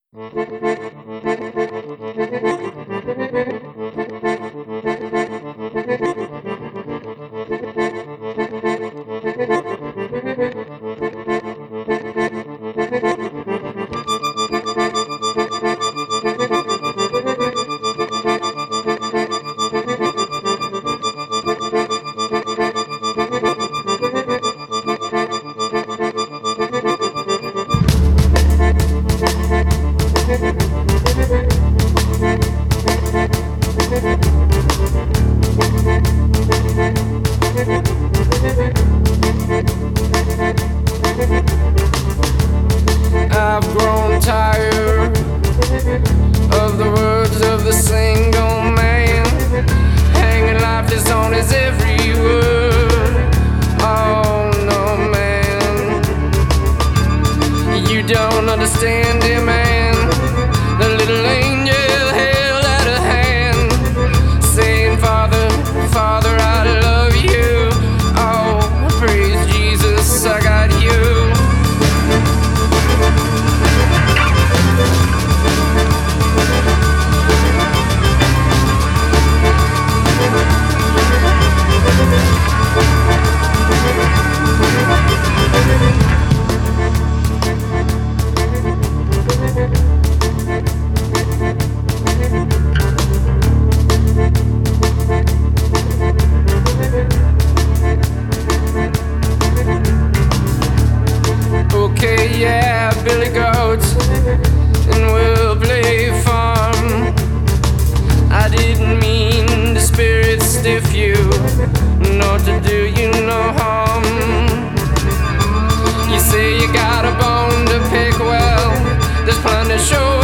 I've grown tired of the words of the single man, hanging lifeless on his every word. Oh no, man, you don't understand it, man. The little angel held out a hand, saying, Father, Father, I love you. Oh, praise Jesus, I got you. Okay, yeah, Billy Goats, and we'll play farm. I didn't mean to spirit stiff you, nor to do you no harm. You say you got a bone to pick, well, there's plenty to show